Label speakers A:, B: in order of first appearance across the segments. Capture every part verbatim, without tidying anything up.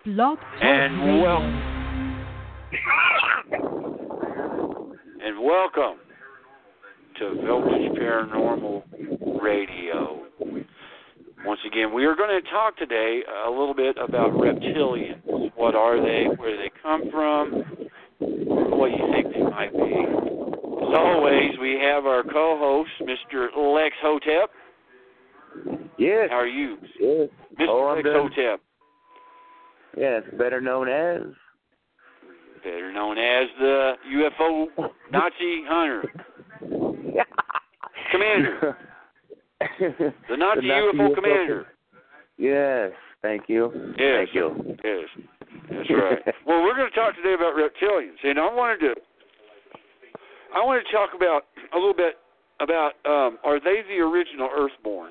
A: Blog Talk
B: And
A: Radio.
B: welcome. And welcome to Voltage Paranormal Radio. Once again, we are going to talk today a little bit about reptilians. What are they? Where do they come from? What do you think they might be? As always, we have our co-host, Mister Lex Hotep.
C: Yes.
B: How are you?
C: Yes.
B: Mister
C: Oh, I'm
B: Lex
C: done.
B: Hotep.
C: Yes, better known as.
B: Better known as the U F O Nazi hunter. Commander. The Nazi,
C: The Nazi
B: U F O
C: U F O
B: commander.
C: Yes, thank you.
B: Yes.
C: Thank you.
B: Yes. That's right. Well, we're going to talk today about reptilians, and I wanted to, I wanted to talk about a little bit about um, are they the original Earthborn?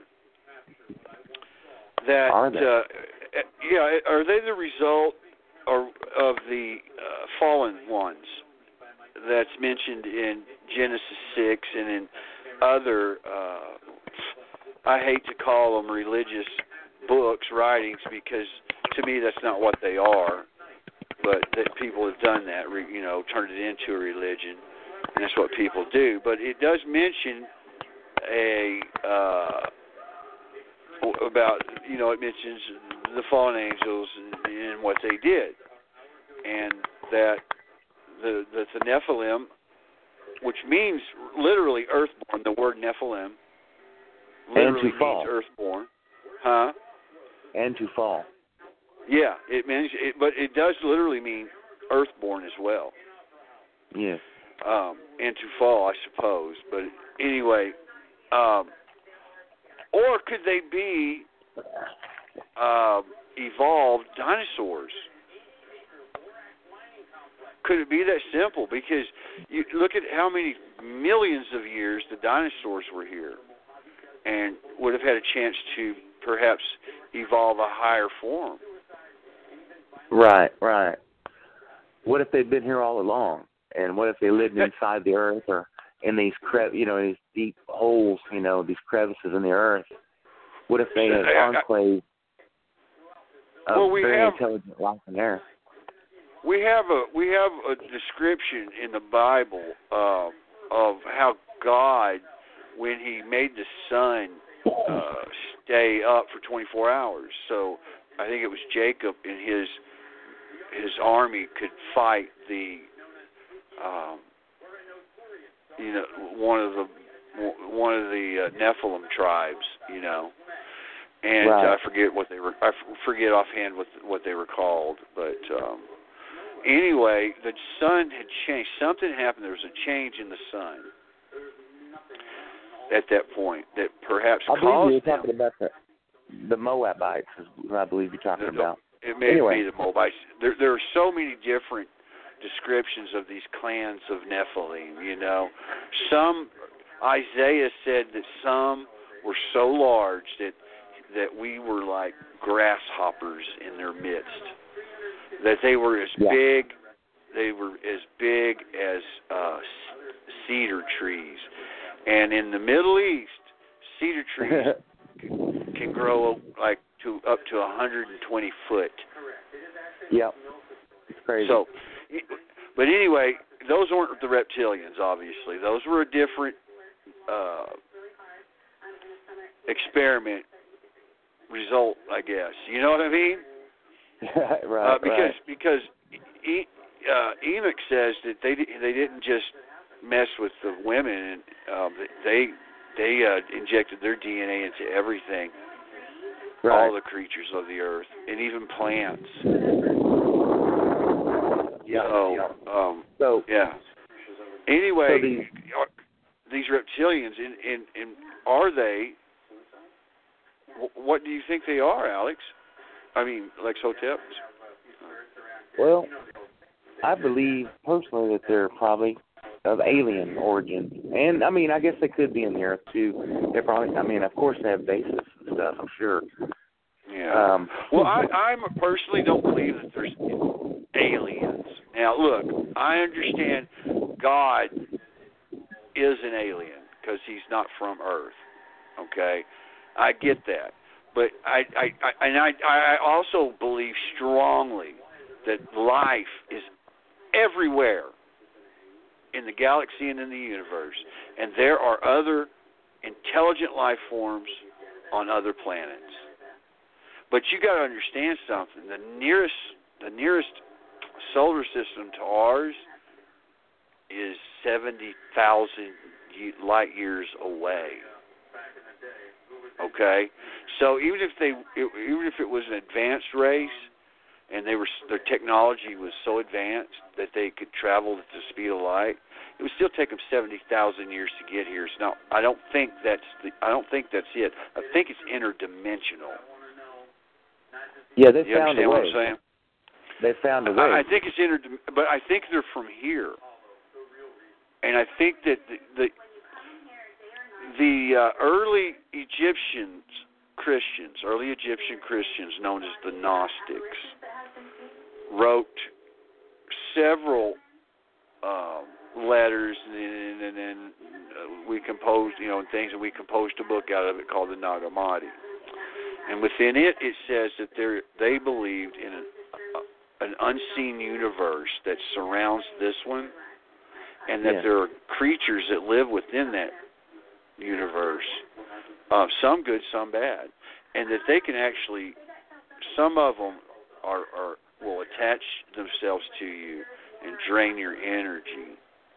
B: That
C: Are they?
B: Uh, yeah, are they the result or of the uh, fallen ones that's mentioned in Genesis six and in other, uh, I hate to call them religious books, writings, because to me that's not what they are, but that people have done that, you know, turned it into a religion, and that's what people do. But it does mention a, uh, about, you know, it mentions the fallen angels and, and what they did, and that the, the the Nephilim, which means literally earthborn, the word Nephilim literally
C: And to fall.
B: means earthborn, huh?
C: And to fall.
B: Yeah, it means, it, but it does literally mean earthborn as well.
C: Yes.
B: Um, and to fall, I suppose. But anyway, um, or could they be uh, evolved dinosaurs? Could it be that simple? Because you look at how many millions of years the dinosaurs were here and would have had a chance to perhaps evolve a higher form.
C: Right, right. What if they've been here all along? And what if they lived inside the earth or in these cre- you know, these deep holes, you know, these crevices in the earth? What if they had enclave of
B: well, we
C: very
B: have,
C: intelligent life in there?
B: We have a we have a description in the Bible uh, of how God, when He made the sun uh, stay up for twenty-four hours. So I think it was Jacob and his his army could fight the um, you know one of the one of the uh, Nephilim tribes, you know, and
C: Right.
B: I forget what they were. I forget offhand what what they were called, but. Um, Anyway, the sun had changed. Something happened. There was a change in the sun at that point that perhaps
C: I believe
B: caused
C: you're
B: them.
C: talking about the, the Moabites, is what I believe you're talking
B: the,
C: about.
B: It may
C: Anyway.
B: be the Moabites. There, there are so many different descriptions of these clans of Nephilim, you know. Some, Isaiah said that some were so large that that we were like grasshoppers in their midst. That they were as
C: Yeah.
B: big, they were as big as uh, cedar trees, and in the Middle East, cedar trees can, can grow like to up to one hundred twenty foot.
C: Yep, it's crazy.
B: So, but anyway, those weren't the reptilians. Obviously, those were a different uh, experiment result, I guess. You know what I mean?
C: right,
B: uh, because
C: right.
B: because e, uh, Enoch says that they they didn't just mess with the women, and um, they they uh, injected their D N A into everything,
C: Right.
B: all the creatures of the earth, and even plants.
C: Yeah.
B: So,
C: yeah.
B: um,
C: So
B: yeah. Anyway,
C: So these-
B: are- these reptilians, and, and, and are they? wh- What do you think they are, Alex? I mean, Lex Hotep.
C: Well, I believe personally that they're probably of alien origin, and I mean, I guess they could be in the earth too. They're probably, I mean, of course they have bases and stuff. I'm sure.
B: Yeah.
C: Um,
B: well, I, I personally don't believe that there's aliens. Now, look, I understand God is an alien because he's not from Earth. Okay, I get that, But I, I, I and I, I also believe strongly that life is everywhere in the galaxy and in the universe, and there are other intelligent life forms on other planets. But you got to understand something. The nearest, the nearest solar system to ours is seventy thousand light years away. Okay, so even if they, even if it was an advanced race, and they were, their technology was so advanced that they could travel at the speed of light, it would still take them seventy thousand years to get here. So now, I don't think that's the, I don't think that's it. I think it's interdimensional.
C: Yeah, they
B: you
C: found a way.
B: What I'm saying?
C: They found a way.
B: I, I think it's inter, but I think they're from here, and I think that the the, the uh, early Egyptians, Christians, early Egyptian Christians, known as the Gnostics, wrote several um, letters, and then uh, we composed, you know, things, and we composed a book out of it called the Nag Hammadi. And within it, it says that they they believed in an, uh, an unseen universe that surrounds this one, and that
C: yeah.
B: there are creatures that live within that universe, uh, some good, some bad, and that they can actually, some of them are, are will attach themselves to you and drain your energy.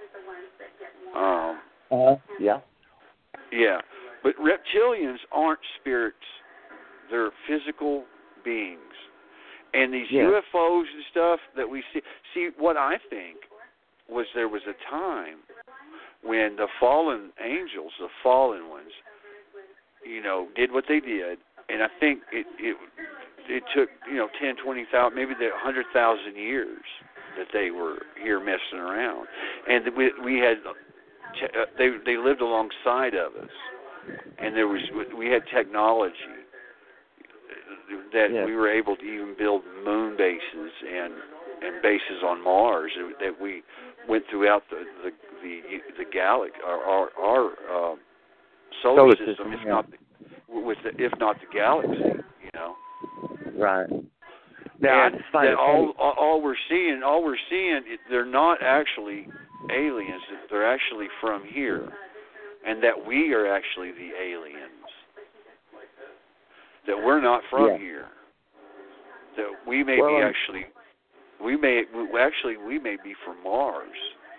B: Um,
C: uh-huh. Yeah.
B: Yeah, but reptilians aren't spirits. They're physical beings. And these
C: yeah.
B: U F Os and stuff that we see, see, what I think was there was a time when the fallen angels, the fallen ones, you know, did what they did, and I think it it, it took, you know, ten, twenty thousand, maybe one hundred thousand years that they were here messing around. And we we had, uh, they they lived alongside of us, and there was, we had technology that
C: yeah.
B: we were able to even build moon bases and and bases on Mars that we went throughout the the the, the galaxy, our our, our uh, solar,
C: solar
B: system,
C: system,
B: if
C: yeah.
B: not the, with the, if not the galaxy, you know.
C: Right. Now,
B: and
C: I just find
B: that
C: it
B: all, all all we're seeing, all we're seeing, they're not actually aliens. They're actually from here, and that we are actually the aliens. That we're not from
C: yeah.
B: here. That we may
C: well,
B: be actually, we may we, actually we may be from Mars.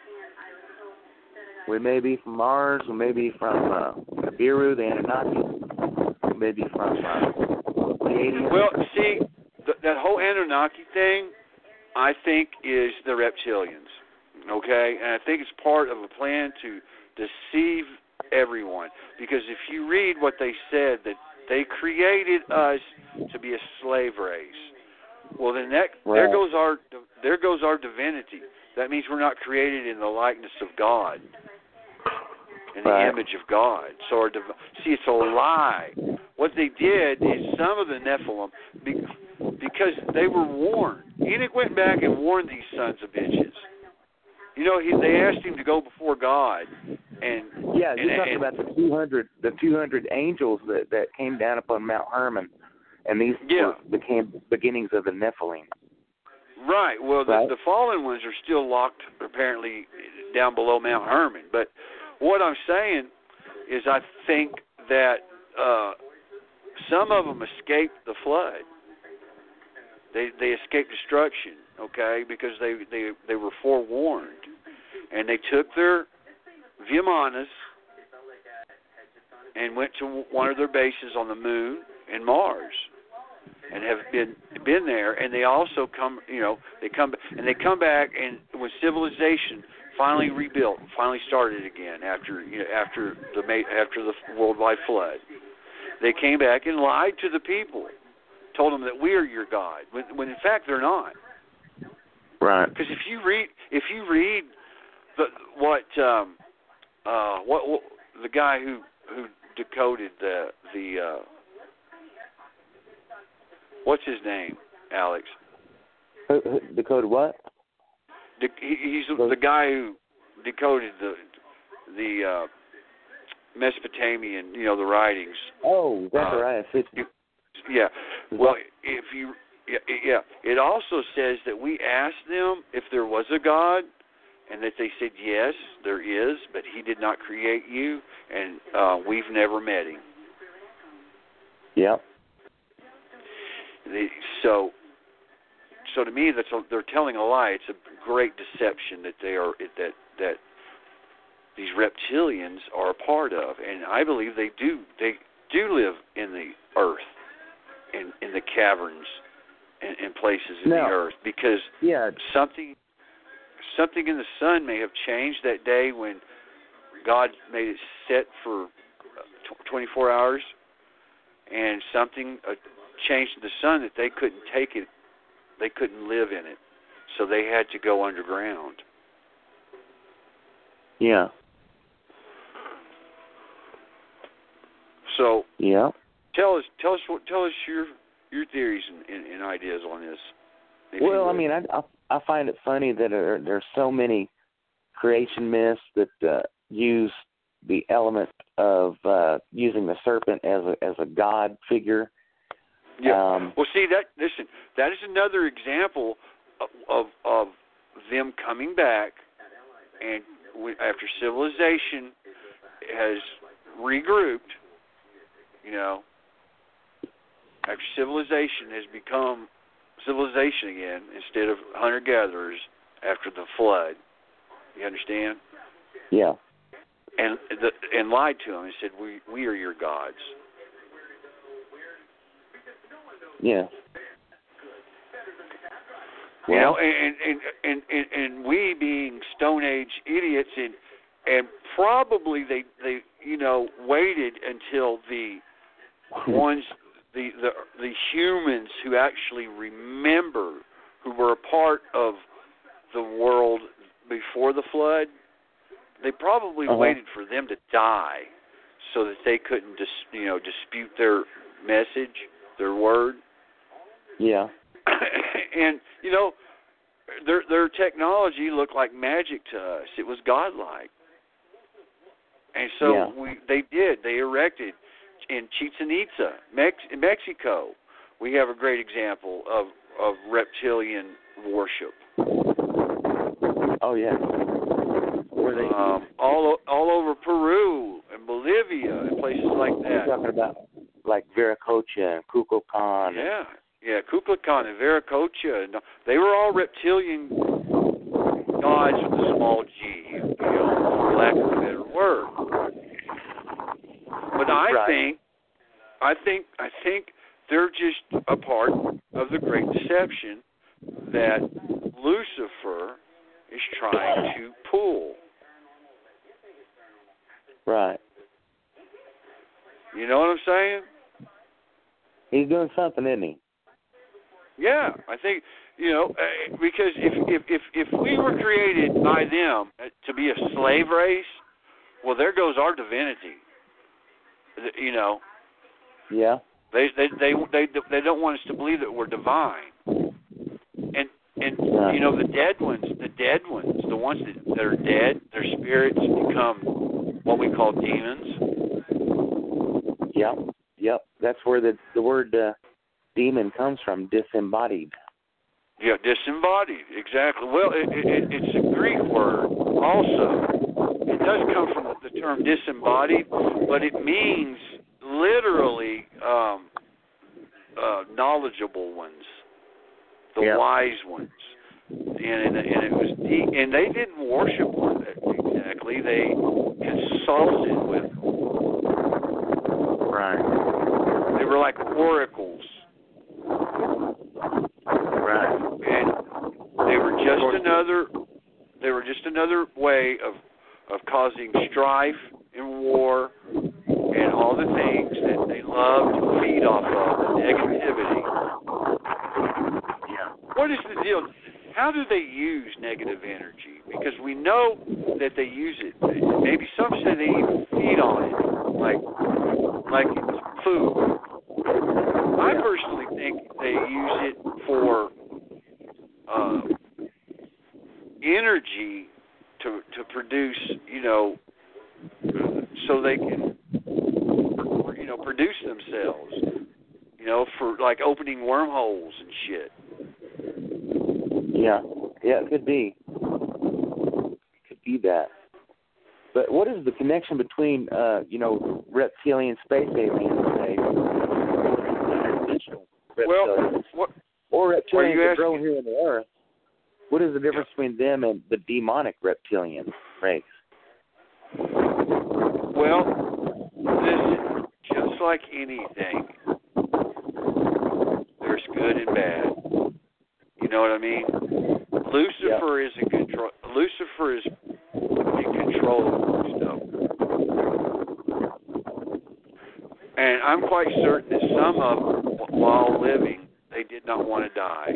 C: We may be from Mars. We may be from uh, Nibiru, the Anunnaki. We may be from uh, Pleiadians.
B: Well, see, th- that whole Anunnaki thing, I think, is the reptilians. Okay, and I think it's part of a plan to deceive everyone. Because if you read what they said, that they created us to be a slave race. Well, then that,
C: right.
B: there goes our there goes our divinity. That means we're not created in the likeness of God, in the
C: right.
B: image of God. So our div- see, it's a lie. What they did is some of the Nephilim, because they were warned. Enoch went back and warned these sons of bitches. You know, he, they asked him to go before God. And
C: yeah,
B: and,
C: you're talking
B: and,
C: about the two hundred, the two hundred angels that, that came down upon Mount Hermon, and these
B: yeah.
C: were became beginnings of the Nephilim.
B: Right. Well,
C: right?
B: The, the fallen ones are still locked, apparently, down below Mount Hermon. But what I'm saying is, I think that uh, some of them escaped the flood. They they escaped destruction, okay, because they they they were forewarned, and they took their Vimanas and went to one of their bases on the moon and Mars, and have been been there. And they also come, you know, they come and they come back, and when civilization finally rebuilt, finally started again after you know, after the after the worldwide flood, they came back and lied to the people, told them that we are your God, when, when in fact they're not.
C: Right.
B: Because if you read if you read the what. Um, Uh, what, what the guy who who decoded the the uh, what's his name, Alex?
C: Who, who, decoded what?
B: De- he, he's the guy who decoded the the uh, Mesopotamian, you know, the writings.
C: Oh, Zechariah
B: uh,
C: Sitchin.
B: Yeah. Well, if you, yeah, yeah, it also says that we asked them if there was a God, and that they said yes, there is, but He did not create you, and uh, we've never met Him.
C: Yep.
B: They, so, so to me, that's a, they're telling a lie. It's a great deception that they are that that these reptilians are a part of, and I believe they do. They do live in the earth, in in the caverns, and, and places in
C: no.
B: the earth, because
C: yeah.
B: something something in the sun may have changed that day when God made it set for twenty-four hours, and something uh, changed in the sun that they couldn't take it, they couldn't live in it, so they had to go underground.
C: Yeah.
B: So
C: yeah.
B: Tell us, tell us, tell us your your theories and, and, and ideas on this.
C: Well, I mean, I, I I find it funny that there there's so many creation myths that uh, use the element of uh, using the serpent as a as a god figure.
B: Yeah.
C: Um,
B: well, see that. Listen, that is another example of of, of them coming back, and we, after civilization has regrouped, you know. After civilization has become civilization again instead of hunter-gatherers after the flood. You understand?
C: Yeah.
B: And the, and lied to them and said, we we are your gods.
C: Yeah.
B: You well, know, and, and, and, and, and we being Stone Age idiots, and and probably they, they you know, waited until the ones... The, the the humans who actually remember, who were a part of the world before the flood, they probably
C: uh-huh.
B: waited for them to die so that they couldn't dis, you know dispute their message, their word.
C: Yeah.
B: And you know, their their technology looked like magic to us. It was godlike. And so
C: yeah.
B: we they did. They erected. In Chichen Itza, Mex- in Mexico, we have a great example of, of reptilian worship.
C: Oh yeah.
B: Where they um, all all over Peru and Bolivia and places like that.
C: You're talking about like Viracocha and Kukulkan.
B: Yeah, yeah, Kukulkan and Viracocha. And they were all reptilian gods with a small g, you know, for lack of a better word. But I
C: right.
B: think, I think, I think they're just a part of the great deception that Lucifer is trying to pull.
C: Right.
B: You know what I'm saying?
C: He's doing something, isn't he?
B: Yeah, I think you know because if if if if we were created by them to be a slave race, well, there goes our divinity. You know,
C: yeah.
B: They they they they they don't want us to believe that we're divine, and and
C: yeah.
B: you know the dead ones, the dead ones, the ones that, that are dead, their spirits become what we call demons.
C: Yep, yep. That's where the the word uh, demon comes from, disembodied.
B: Yeah, disembodied, exactly. Well, it, it, it's a Greek word also. It does come from the term disembodied, but it means literally um, uh, knowledgeable ones, the
C: yep.
B: wise ones, and, and and it was deep, and they didn't worship them exactly. They consulted with them.
C: Right.
B: They were like oracles.
C: Right.
B: And they were just another. They were just another way of of causing strife and war and all the things that they love to feed off of, the negativity.
C: Yeah.
B: What is the deal? How do they use negative energy? Because we know that they use it. Maybe some say they even feed on it, like like it's food. I personally think they use it for uh, energy to to produce, you know, so they can, you know, produce themselves, you know, opening wormholes and shit.
C: Yeah, yeah, it could be. It could be that. But what is the connection between, uh, you know, reptilian space aliens, say,
B: well, what,
C: or reptilians that grow
B: asking?
C: here on the Earth? What is the difference yeah. between them and the demonic reptilian race?
B: Well, listen, just like anything, there's good and bad. You know what I mean? Lucifer yeah. is in control. Lucifer is in control of stuff. And I'm quite certain that some of them, while living, they did not want to die.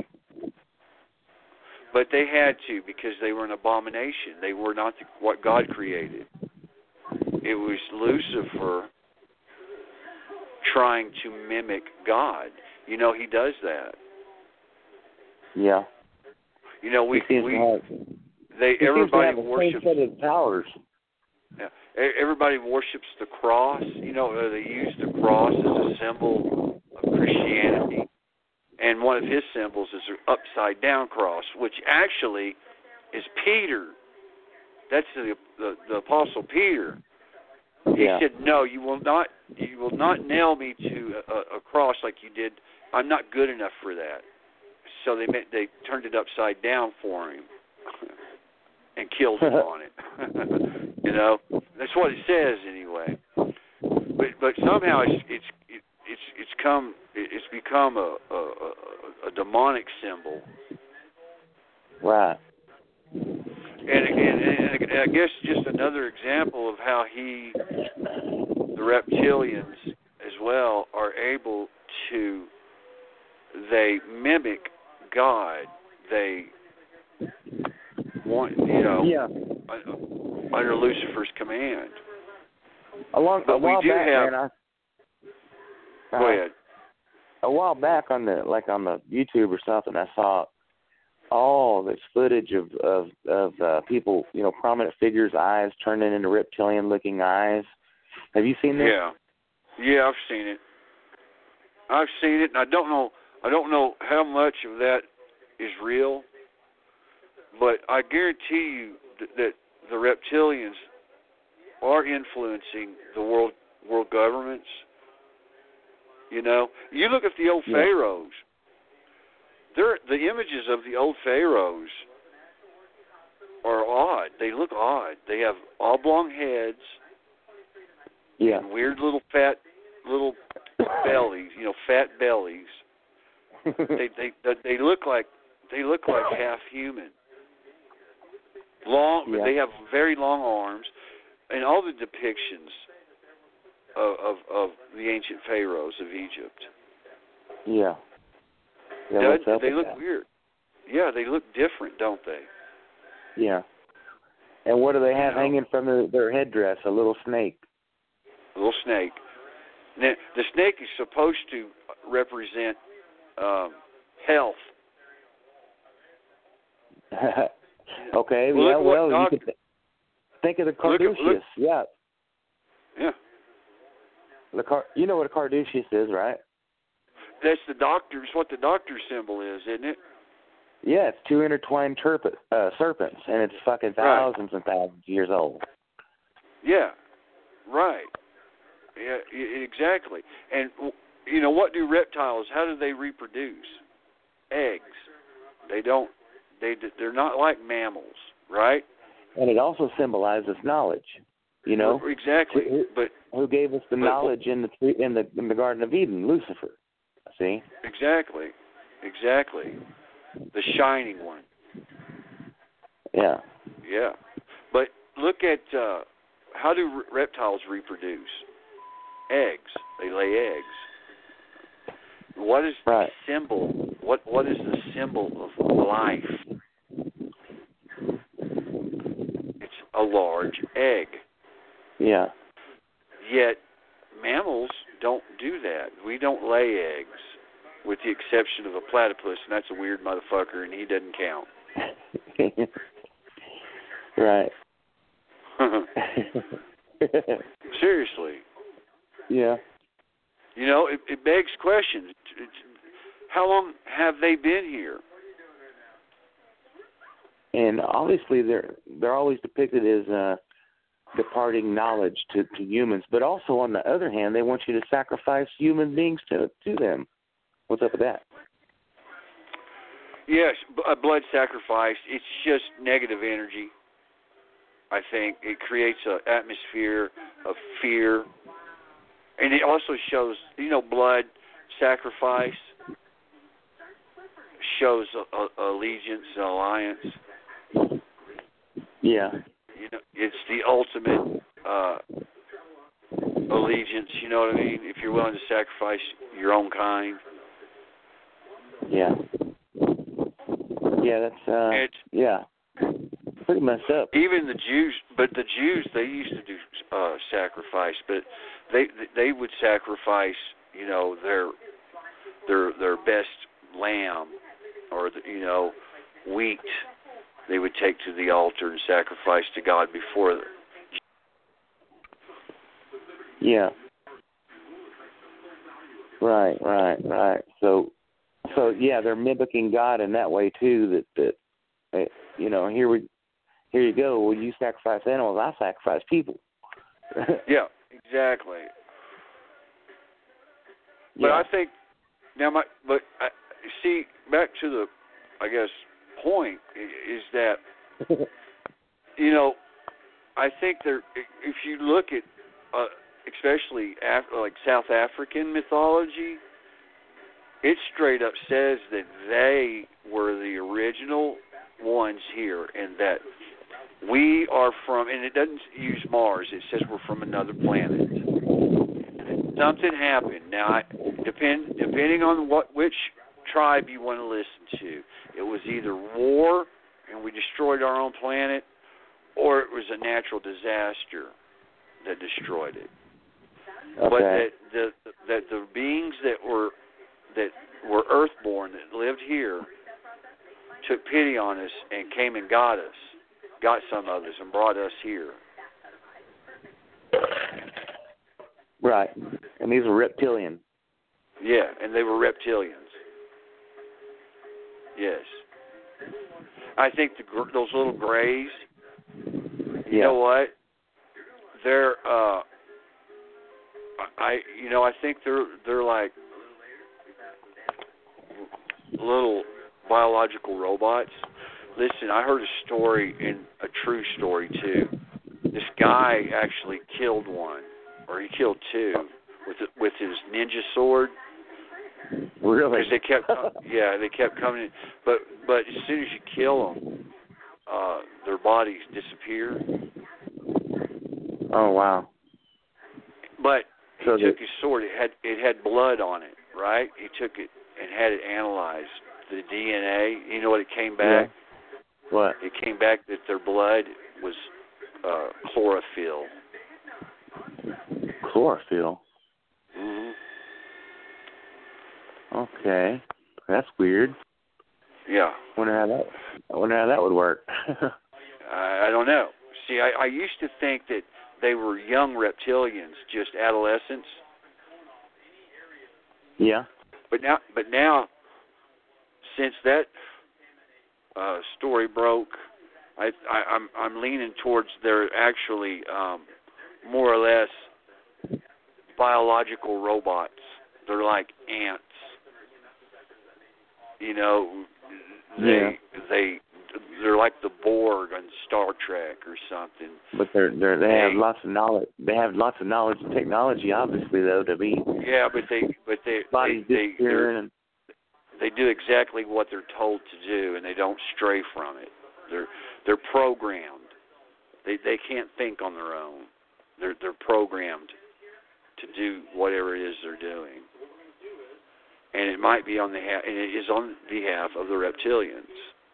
B: But they had to because they were an abomination. They were not the, what God created. It was Lucifer trying to mimic God. You know, he does that.
C: Yeah.
B: You know, we
C: he
B: we
C: have,
B: they
C: he
B: everybody
C: seems to have
B: worships
C: the same set of powers.
B: Yeah, everybody worships the cross. You know, they use the cross as a symbol of Christianity, and one of his symbols is an upside down cross, which actually is Peter. That's the the, the Apostle Peter. He
C: yeah.
B: said, "No, you will not. You will not nail me to a, a cross like you did. I'm not good enough for that." So they made, they turned it upside down for him and killed him on it. You know, that's what it says anyway. But but somehow it's it's it's it's come it's become a a, a, a demonic symbol.
C: Right.
B: And, and, and I guess just another example of how he, the reptilians as well, are able to, they mimic God. They want, you know,
C: yeah.
B: under Lucifer's command.
C: A, long,
B: but
C: a while
B: we do
C: back,
B: have,
C: man, I,
B: go
C: uh,
B: ahead.
C: A while back on the, like on the YouTube or something, I saw all this footage of of, of uh, people, you know, prominent figures' eyes turning into reptilian-looking eyes. Have you seen this?
B: Yeah, yeah, I've seen it. I've seen it, and I don't know. I don't know how much of that is real, but I guarantee you that, that the reptilians are influencing the world world governments. You know, you look at the old
C: yeah.
B: pharaohs. They're, the images of the old pharaohs are odd. They look odd. They have oblong heads,
C: yeah,
B: and weird little fat little bellies. You know, fat bellies. they they they look like they look like half human. Long,
C: yeah.
B: but they have very long arms, and all the depictions of of, of the ancient pharaohs of Egypt.
C: Yeah. Yeah,
B: Does, they look
C: that?
B: weird. Yeah, they look different, don't they?
C: Yeah. And what do they have
B: you know,
C: hanging from their, their headdress? A little snake.
B: A little snake. Now, the snake is supposed to represent um, health.
C: okay.
B: Well,
C: yeah. Well,
B: doc-
C: you could th- think of the Carduceus.
B: Look at, look,
C: yeah.
B: Yeah.
C: The car. You know what a Carduceus is, right?
B: That's the doctor's. What the doctor symbol is, isn't it?
C: Yeah, it's two intertwined terp- uh, serpents, and it's fucking thousands right. and thousands of years old.
B: Yeah, right. Yeah, exactly. And you know what do reptiles? How do they reproduce? Eggs. They don't. They they're not like mammals, right?
C: And it also symbolizes knowledge. You know
B: exactly.
C: Who,
B: but
C: who gave us the
B: but,
C: knowledge in the in the in the Garden of Eden? Lucifer. See?
B: Exactly. Exactly. The shining one.
C: Yeah.
B: Yeah. But look at uh, how do re- reptiles reproduce? Eggs. They lay eggs. What is
C: right.
B: the symbol? What What is the symbol of life? It's a large egg.
C: Yeah.
B: Yet mammals don't do that. We don't lay eggs, with the exception of a platypus, and that's a weird motherfucker, and he doesn't count.
C: right.
B: Seriously.
C: Yeah.
B: You know, it, it begs questions. It's, how long have they been here?
C: And obviously, they're they're always depicted as uh, departing knowledge to, to humans, but also on the other hand, they want you to sacrifice human beings to to them. What's up with that?
B: Yes, a blood sacrifice. It's just negative energy. I think it creates an atmosphere of fear, and it also shows, you know, blood sacrifice shows a, a allegiance, an alliance.
C: Yeah.
B: You know, it's the ultimate uh, allegiance. You know what I mean? If you're willing to sacrifice your own kind.
C: Yeah. Yeah, that's uh.
B: It's,
C: yeah. Pretty messed up.
B: Even the Jews, but the Jews, they used to do uh, sacrifice, but they they would sacrifice, you know, their their their best lamb, or the, you know, wheat. They would take to the altar and sacrifice to God before. The...
C: Yeah. Right, right, right. So, so yeah, they're mimicking God in that way too. That that, you know, here we. Here you go. Well, you sacrifice animals, I sacrifice people.
B: Yeah, exactly. But
C: yeah.
B: I think now, my but I, see back to the, I guess, point is that you know, I think there. If you look at, uh, especially Af- like South African mythology, it straight up says that they were the original ones here, and that. We are from, and it doesn't use Mars. It says we're from another planet. Something happened. Now, I, depend depending on what which tribe you want to listen to, it was either war and we destroyed our own planet, or it was a natural disaster that destroyed it.
C: Okay.
B: But that the that the beings that were that were Earthborn that lived here took pity on us and came and got us. Got some of us and brought us here.
C: Right. And these are reptilian.
B: Yeah, and they were reptilians. Yes. I think the those little grays, you
C: yeah.
B: know what? They're, uh, I, you know, I think they're, they're like little biological robots. Listen, I heard a story, and a true story, too. This guy actually killed one, or he killed two, with with his ninja sword.
C: Really?
B: Because they kept, yeah, they kept coming in. But, but as soon as you kill them, uh, their bodies disappear.
C: Oh, wow.
B: But he
C: so
B: took
C: the,
B: his sword. It had it had blood on it, right? He took it and had it analyzed. The D N A, you know what it came back?
C: Yeah. What?
B: It came back that their blood was uh, chlorophyll.
C: Chlorophyll?
B: Mm-hmm.
C: Okay. That's weird.
B: Yeah.
C: Wonder how that I wonder how that would work.
B: I, I don't know. See, I, I used to think that they were young reptilians, just adolescents.
C: Yeah.
B: But now, but now, since that uh, story broke, I, I, I'm I'm leaning towards they're actually um, more or less biological robots. They're like ants. You know, they
C: yeah.
B: they they're like the Borg on Star Trek or something.
C: But they're they're they have lots of knowledge. They have lots of knowledge and technology, obviously, though, to be.
B: Yeah, but they but they
C: bodies
B: they they,
C: disappearing.
B: they do exactly what they're told to do, and they don't stray from it. They're they're programmed. They they can't think on their own. They're they're programmed to do whatever it is they're doing. And it might be on the ha- and it is on behalf of the reptilians.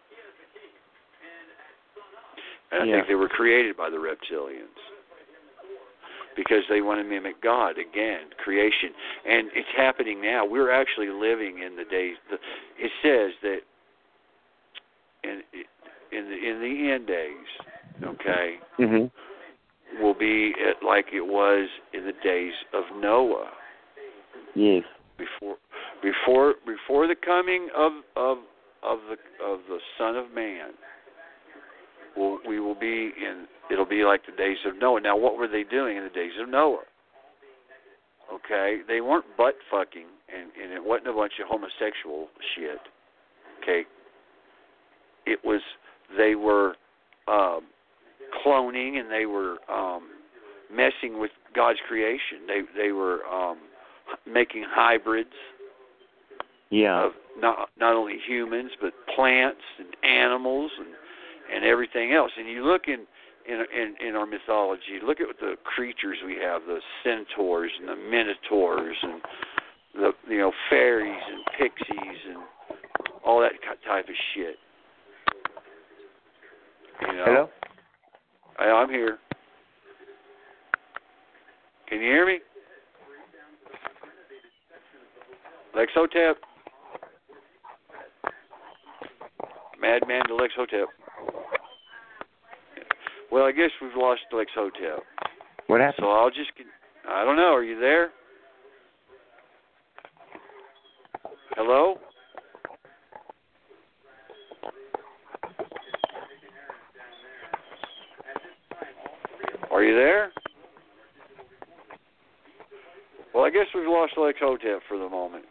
B: And I
C: yeah.
B: think they were created by the reptilians because they want to mimic God again, creation, and it's happening now. We're actually living in the days. The, it says that in in the in the end days, okay,
C: Mm-hmm.
B: will be like it was in the days of Noah.
C: Yes.
B: Before Before before the coming of of of the of the Son of Man, we'll, we will be in. It'll be like the days of Noah. Now, what were they doing in the days of Noah? Okay, they weren't butt fucking, and, and it wasn't a bunch of homosexual shit. Okay, it was they were um, cloning and they were um, messing with God's creation. They they were um, making hybrids.
C: Yeah.
B: Of not not only humans but plants and animals and and everything else. And you look in in in, in our mythology, look at the creatures we have: the centaurs and the minotaurs and the you know fairies and pixies and all that type of shit. You know?
C: Hello?
B: I, I'm here. Can you hear me? Lex Hotep. Madman to Lex Hotep. Well, I guess we've lost Lex Hotep.
C: What happened?
B: So I'll just, I don't know, are you there? Hello? Are you there? Well, I guess we've lost Lex Hotep for the moment.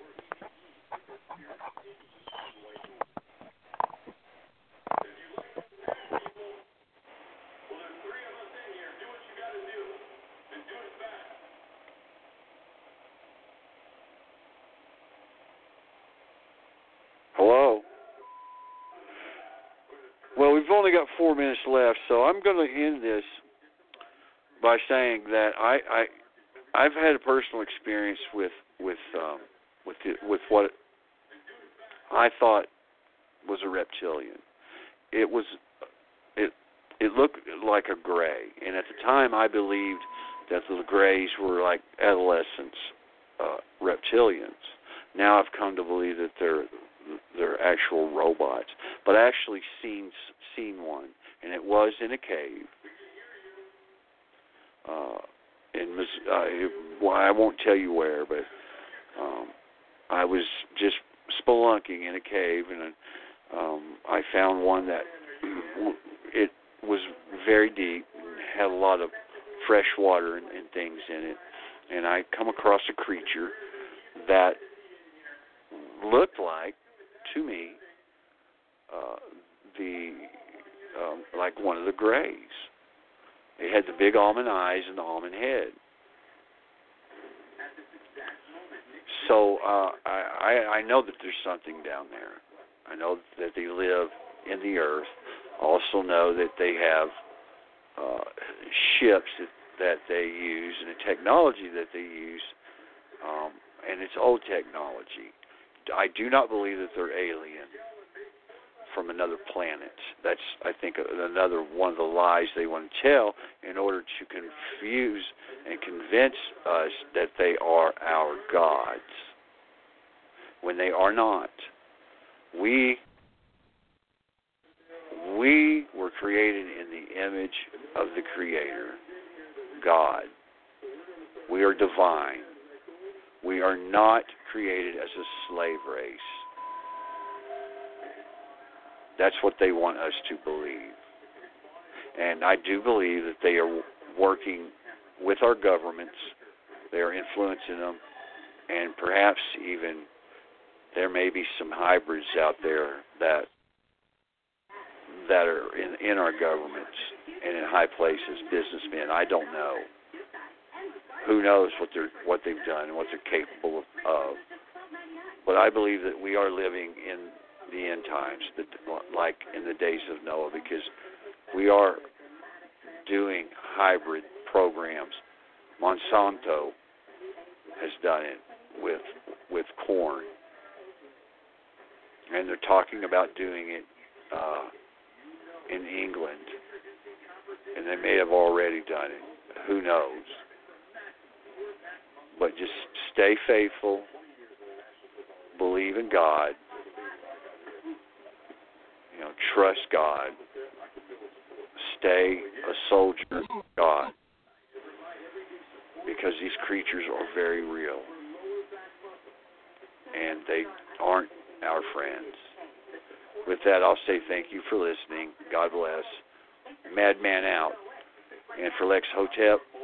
B: Hello? Well, we've only got four minutes left, so I'm going to end this by saying that I, I I've had a personal experience with with um, with the, with what I thought was a reptilian. It was it it looked like a gray, and at the time I believed that the grays were like adolescents, uh, reptilians. Now I've come to believe that they're they're actual robots. But I actually seen seen one, and it was in a cave. Uh, in uh, well, I won't tell you where, but um, I was just spelunking in a cave, and um, I found one that it was very deep and had a lot of fresh water and, and things in it. And I come across a creature that looked like, to me, uh, the um, like one of the grays. It had the big almond eyes and the almond head. So uh, I, I, I know that there's something down there. I know that they live in the earth. I also know that they have uh, ships that, that they use and the technology that they use, um, and it's old technology. I do not believe that they're alien from another planet. That's, I think, another one of the lies they want to tell in order to confuse and convince us that they are our gods, when they are not. We we were created in the image of the Creator, God. We are divine. We are not created as a slave race. That's what they want us to believe. And I do believe that they are working with our governments. They are influencing them. And perhaps even there may be some hybrids out there that that are in, in our governments and in high places, businessmen. I don't know. Who knows what they're what they've done and what they're capable of, of. But I believe that we are living in the end times, that, like in the days of Noah, because we are doing hybrid programs. Monsanto has done it with with corn, and they're talking about doing it uh, in England, and they may have already done it. Who knows? But just stay faithful, believe in God, you know, trust God, stay a soldier of God, because these creatures are very real. and they aren't our friends. With that, I'll say thank you for listening. God bless. Madman out. And for Lex Hotep,